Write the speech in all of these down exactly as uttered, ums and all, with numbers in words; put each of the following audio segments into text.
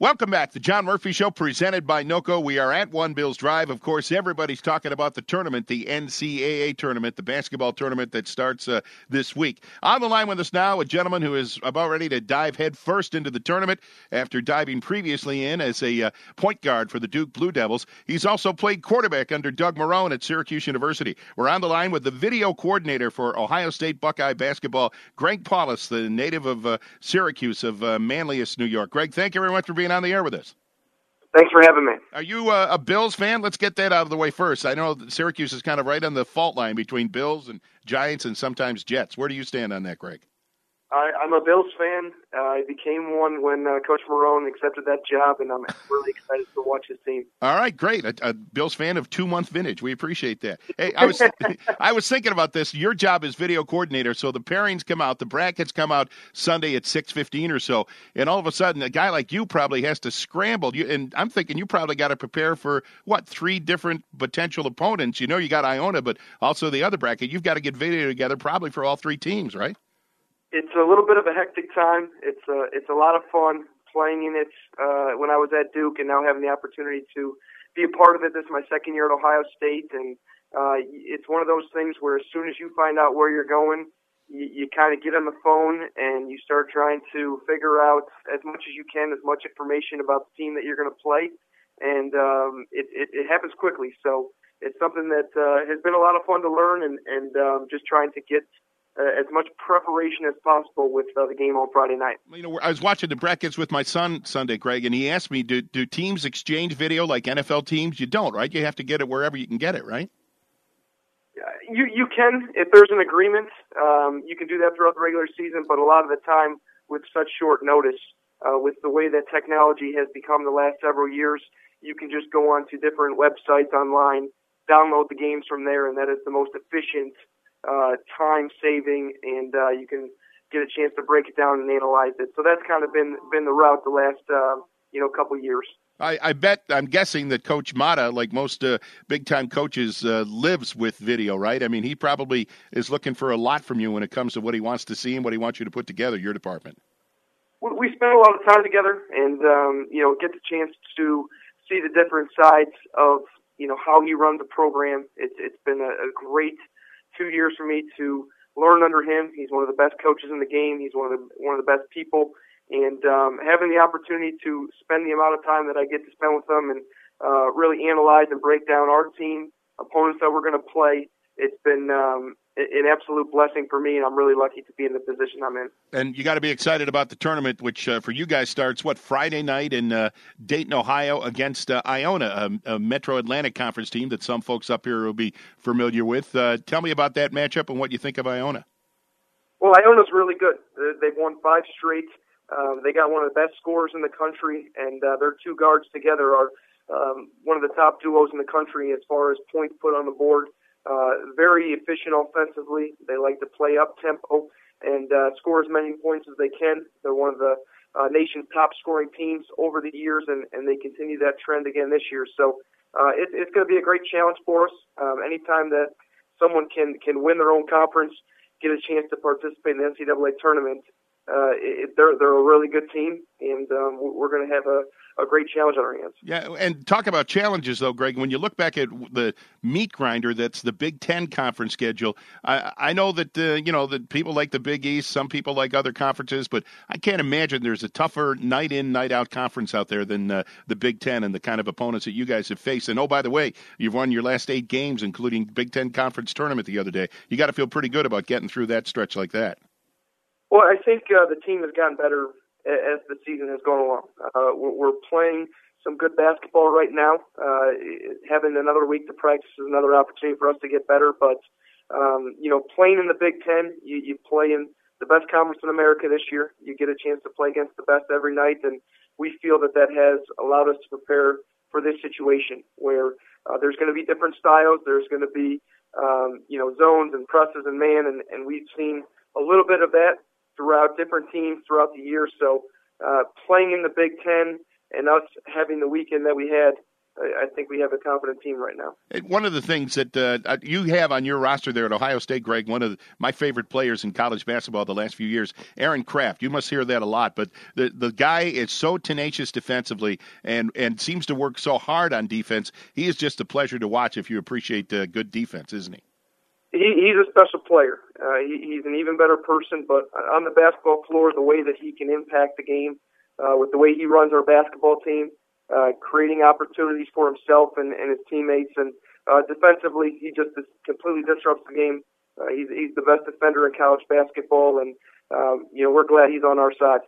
Welcome back. The John Murphy Show presented by NOCO. We are at One Bills Drive. Of course, everybody's talking about the tournament, the N C double A tournament, the basketball tournament that starts uh, this week. On the line with us now, a gentleman who is about ready to dive headfirst into the tournament after diving previously in as a uh, point guard for the Duke Blue Devils. He's also played quarterback under Doug Marrone at Syracuse University. We're on the line with the video coordinator for Ohio State Buckeye basketball, Greg Paulus, the native of uh, Syracuse of uh, Manlius, New York. Greg, thank you very much for being on the air with us. Thanks for having me. Are you uh, a Bills fan? Let's get that out of the way first. I know that Syracuse is kind of right on the fault line between Bills and Giants and sometimes Jets. Where do you stand on that, Greg? I, I'm a Bills fan. Uh, I became one when uh, Coach Marrone accepted that job, and I'm really excited to watch his team. All right, great. A, a Bills fan of two-month vintage. We appreciate that. Hey, I was I was thinking about this. Your job is video coordinator, so the pairings come out, the brackets come out Sunday at six fifteen or so, and all of a sudden a guy like you probably has to scramble. You, and I'm thinking you probably got to prepare for, what, three different potential opponents. You know you got Iona, but also the other bracket. You've got to get video together probably for all three teams, right? It's a little bit of a hectic time. It's a, it's a lot of fun playing in it uh, when I was at Duke, and now having the opportunity to be a part of it. This is my second year at Ohio State, and uh, it's one of those things where as soon as you find out where you're going, you, you kind of get on the phone and you start trying to figure out as much as you can, as much information about the team that you're going to play, and um, it, it, it happens quickly. So it's something that uh, has been a lot of fun to learn, and, and um, just trying to get Uh, as much preparation as possible with uh, the game on Friday night. You know, I was watching the brackets with my son Sunday, Greg, and he asked me, do, do teams exchange video like N F L teams? You don't, right? You have to get it wherever you can get it, right? Uh, you you can, if there's an agreement, um, you can do that throughout the regular season, but a lot of the time with such short notice, uh, with the way that technology has become the last several years, you can just go on to different websites online, download the games from there, and that is the most efficient Uh, time saving, and uh, you can get a chance to break it down and analyze it. So that's kind of been been the route the last uh, you know couple of years. I, I bet I'm guessing that Coach Mata, like most uh, big time coaches, uh, lives with video, right? I mean, he probably is looking for a lot from you when it comes to what he wants to see and what he wants you to put together. Your department. We spend a lot of time together, and um, you know, get the chance to see the different sides of you know how he runs the program. It's it's been a, a great two years for me to learn under him. He's one of the best coaches in the game. He's one of the one of the best people, and um, having the opportunity to spend the amount of time that I get to spend with them and uh, really analyze and break down our team, opponents that we're going to play, it's been um, an absolute blessing for me, and I'm really lucky to be in the position I'm in. And you got to be excited about the tournament, which uh, for you guys starts, what, Friday night in uh, Dayton, Ohio against uh, Iona, a, a Metro Atlantic Conference team that some folks up here will be familiar with. Uh, tell me about that matchup and what you think of Iona. Well, Iona's really good. They've won five straight. Um, they got one of the best scorers in the country, and uh, their two guards together are um, one of the top duos in the country as far as points put on the board. Uh, very efficient offensively. They like to play up-tempo and uh, score as many points as they can. They're one of the uh, nation's top-scoring teams over the years, and, and they continue that trend again this year. So uh, it, it's going to be a great challenge for us. Um, anytime that someone can, can win their own conference, get a chance to participate in the N C double A tournament, uh, it, they're, they're a really good team, and um, we're going to have a, a great challenge on our hands. Yeah, and talk about challenges, though, Greg. When you look back at the meat grinder that's the Big Ten conference schedule, I, I know that, uh, you know, that people like the Big East, some people like other conferences, but I can't imagine there's a tougher night-in, night-out conference out there than uh, the Big Ten and the kind of opponents that you guys have faced. And, oh, by the way, you've won your last eight games, including Big Ten conference tournament the other day. You got to feel pretty good about getting through that stretch like that. Well, I think uh, the team has gotten better as the season has gone along. Uh, we're playing some good basketball right now. Uh, having another week to practice is another opportunity for us to get better. But, um, you know, playing in the Big Ten, you, you play in the best conference in America this year. You get a chance to play against the best every night, and we feel that that has allowed us to prepare for this situation where uh, there's going to be different styles. There's going to be, um, you know, zones and presses and man, and, and we've seen a little bit of that throughout different teams throughout the year. So uh, playing in the Big Ten and us having the weekend that we had I, I think we have a competent team right now. One of the things that uh, you have on your roster there at Ohio State, Greg, one of the, my favorite players in college basketball the last few years, Aaron Craft. You must hear that a lot, but the, the guy is so tenacious defensively and, and seems to work so hard on defense. He is just a pleasure to watch if you appreciate uh, good defense, isn't he? he he's a special player. Uh, he, he's an even better person, but on the basketball floor, the way that he can impact the game, uh, with the way he runs our basketball team, uh, creating opportunities for himself and, and his teammates, and uh, defensively, he just completely disrupts the game. Uh, he's, he's the best defender in college basketball, and um, you know we're glad he's on our side.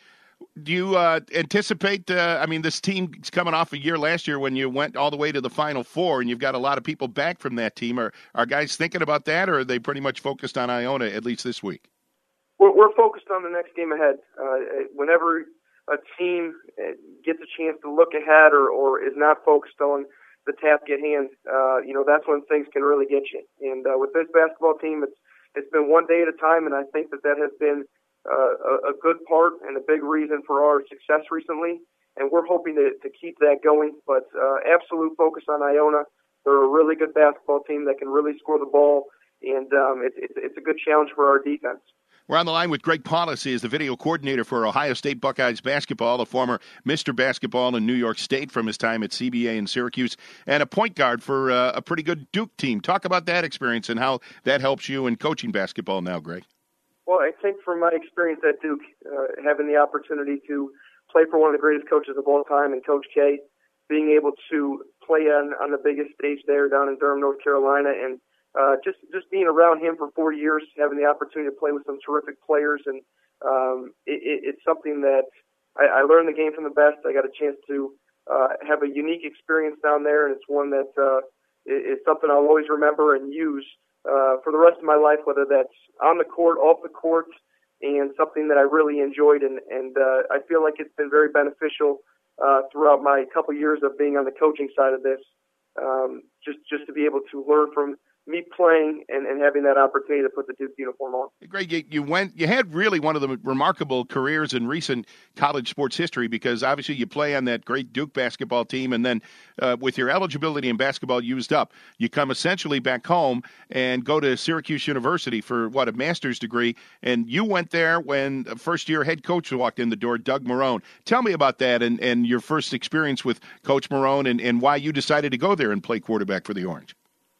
Do you uh, anticipate, uh, I mean, this team's coming off a year last year when you went all the way to the Final Four, and you've got a lot of people back from that team. Are, are guys thinking about that, or are they pretty much focused on Iona, at least this week? We're, we're focused on the next game ahead. Uh, whenever a team gets a chance to look ahead or, or is not focused on the task at hand, uh, you know, that's when things can really get you. And uh, with this basketball team, it's it's been one day at a time, and I think that that has been Uh, a, a good part and a big reason for our success recently, and we're hoping to, to keep that going. But uh, absolute focus on Iona. They're a really good basketball team that can really score the ball, and um, it, it, it's a good challenge for our defense. We're on the line with Greg Paulus. He is the video coordinator for Ohio State Buckeyes basketball, a former Mister Basketball in New York State from his time at C B A in Syracuse, and a point guard for uh, a pretty good Duke team. Talk about that experience and how that helps you in coaching basketball now, Greg. Well, I think from my experience at Duke, uh, having the opportunity to play for one of the greatest coaches of all time, and Coach K, being able to play on, on the biggest stage there down in Durham, North Carolina, and uh, just just being around him for four years, having the opportunity to play with some terrific players, and um, it, it, it's something that I, I learned the game from the best. I got a chance to uh, have a unique experience down there, and it's one that uh, is something I'll always remember and use Uh, for the rest of my life, whether that's on the court, off the court, and something that I really enjoyed. And, and uh, I feel like it's been very beneficial uh, throughout my couple years of being on the coaching side of this, um, just, just to be able to learn from me playing and, and having that opportunity to put the Duke uniform on. Greg, you, you went. You had really one of the remarkable careers in recent college sports history because obviously you play on that great Duke basketball team, and then uh, with your eligibility in basketball used up, you come essentially back home and go to Syracuse University for what a master's degree. And you went there when a first-year head coach walked in the door, Doug Marrone. Tell me about that and, and your first experience with Coach Marrone and, and why you decided to go there and play quarterback for the Orange.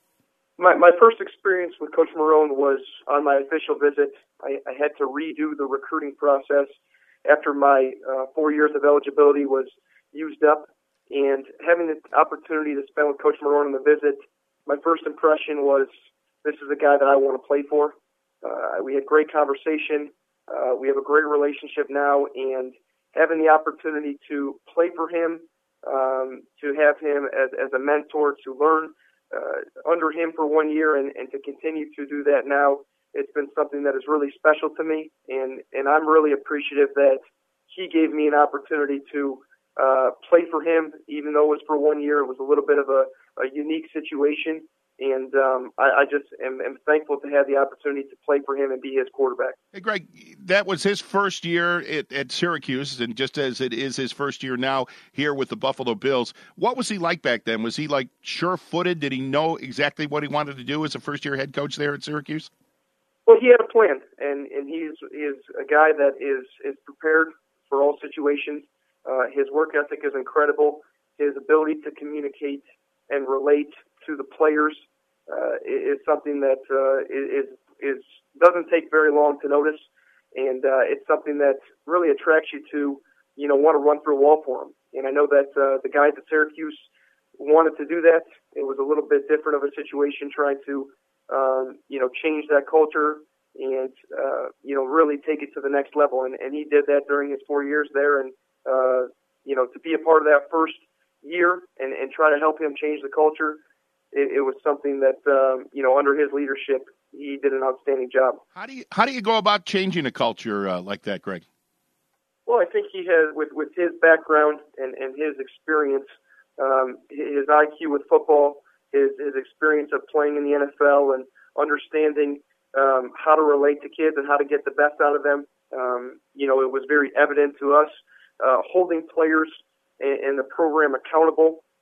My, my first experience with Coach Marrone was on my official visit. I, I had to redo the recruiting process after my uh, four years of eligibility was used up. And having the opportunity to spend with Coach Marrone on the visit, my first impression was this is a guy that I want to play for. Uh, we had great conversation. Uh, we have a great relationship now. And having the opportunity to play for him, um, to have him as, as a mentor, to learn Uh, under him for one year and, and to continue to do that now, it's been something that is really special to me, and, and I'm really appreciative that he gave me an opportunity to uh, play for him, even though it was for one year. It was a little bit of a, a unique situation, and um, I, I just am, am thankful to have the opportunity to play for him and be his quarterback. Hey, Greg, that was his first year at, at Syracuse, and just as it is his first year now here with the Buffalo Bills. What was he like back then? Was he like sure-footed? Did he know exactly what he wanted to do as a first-year head coach there at Syracuse? Well, he had a plan, and, and he's he is a guy that is, is prepared for all situations. Uh, his work ethic is incredible. His ability to communicate and relate to the players uh, is something that uh, is is doesn't take very long to notice, and uh, it's something that really attracts you to, you know, want to run through a wall for him. And I know that uh, the guys at Syracuse wanted to do that. It was a little bit different of a situation trying to, um, you know, change that culture and, uh, you know, really take it to the next level. And, and he did that during his four years there. And, uh, you know, to be a part of that first year and, and try to help him change the culture, it, it was something that, um, you know, under his leadership, he did an outstanding job. How do you how do you go about changing a culture uh, like that, Greg? Well, I think he has, with, with his background and, and his experience, um, his I Q with football, his, his experience of playing in the N F L and understanding um, how to relate to kids and how to get the best out of them. Um, you know, it was very evident to us, uh, holding players and, and the program accountable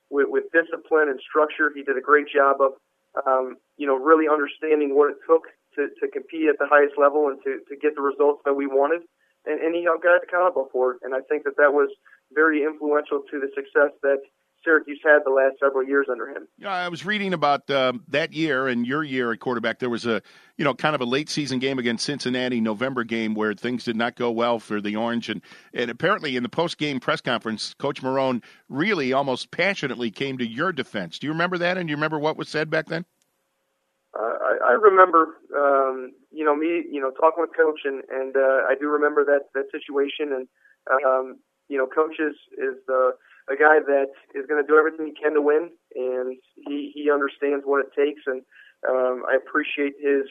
with, with discipline and structure. He did a great job of, um, you know, really understanding what it took to, to compete at the highest level and to, to get the results that we wanted. And, and he held guys accountable for it. And I think that that was very influential to the success that Syracuse had the last several years under him. Yeah, I was reading about um, that year and your year at quarterback. There was a, you know, kind of a late season game against Cincinnati, November game, where things did not go well for the Orange. And, and apparently in the post-game press conference, Coach Marrone really almost passionately came to your defense. Do you remember that? And do you remember what was said back then? Uh, I, I remember, um, you know, me, you know, talking with Coach, and, and uh, I do remember that, that situation. And, um, you know, Coach is, is the a guy that is going to do everything he can to win, and he, he understands what it takes. And um, I appreciate his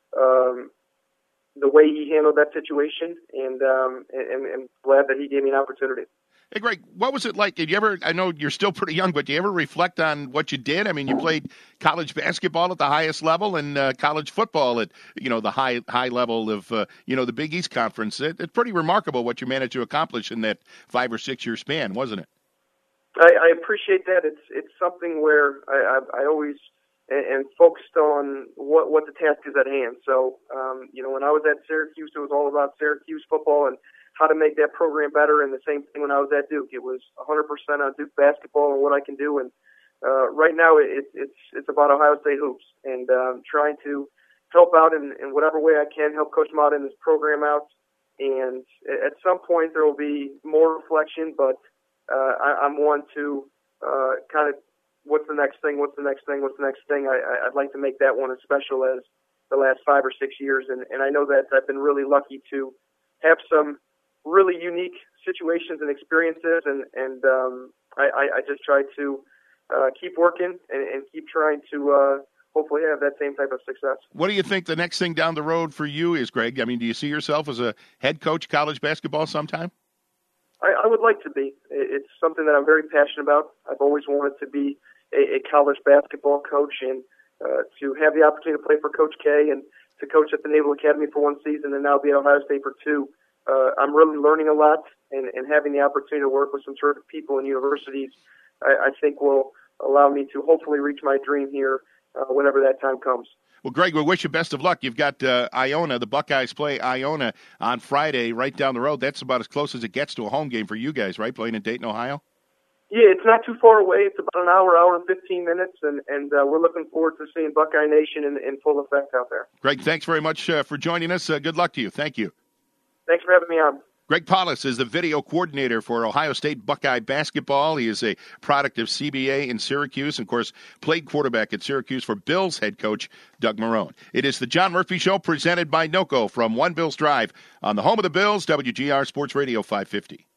um, the way he handled that situation, and, um, and and glad that he gave me an opportunity. Hey, Greg, what was it like? Did you ever, I know you're still pretty young, but do you ever reflect on what you did? I mean, you played college basketball at the highest level and uh, college football at, you know, the high high level of, uh, you know, the Big East Conference. It, it's pretty remarkable what you managed to accomplish in that five or six year span, wasn't it? I, I appreciate that. It's it's something where I, I, I always and, and focused on what, what the task is at hand. So, um, you know, when I was at Syracuse, it was all about Syracuse football and how to make that program better. And the same thing when I was at Duke. It was one hundred percent on Duke basketball and what I can do. And uh, right now it, it's it's about Ohio State hoops and um, trying to help out in, in whatever way I can, help Coach Mott in this program out. And at some point there will be more reflection, but uh, I, I'm one to uh, kind of what's the next thing, what's the next thing, what's the next thing. I, I'd like to make that one as special as the last five or six years. And, and I know that I've been really lucky to have some really unique situations and experiences, and, and um, I, I just try to uh, keep working and, and keep trying to uh, hopefully have that same type of success. What do you think the next thing down the road for you is, Greg? I mean, do you see yourself as a head coach college basketball sometime? I, I would like to be. It's something that I'm very passionate about. I've always wanted to be a, a college basketball coach, and uh, to have the opportunity to play for Coach K and to coach at the Naval Academy for one season and now be at Ohio State for two. Uh, I'm really learning a lot, and, and having the opportunity to work with some terrific people in universities, I, I think will allow me to hopefully reach my dream here uh, whenever that time comes. Well, Greg, we wish you best of luck. You've got uh, Iona. The Buckeyes play Iona on Friday right down the road. That's about as close as it gets to a home game for you guys, right, playing in Dayton, Ohio? Yeah, it's not too far away. It's about an hour, hour and fifteen minutes, and, and uh, we're looking forward to seeing Buckeye Nation in, in full effect out there. Greg, thanks very much uh, for joining us. Uh, good luck to you. Thank you. Thanks for having me on. Greg Paulus is the video coordinator for Ohio State Buckeye basketball. He is a product of C B A in Syracuse and, of course, played quarterback at Syracuse for Bills head coach Doug Marrone. It is the John Murphy Show presented by NOCO from One Bills Drive on the home of the Bills, W G R Sports Radio five fifty.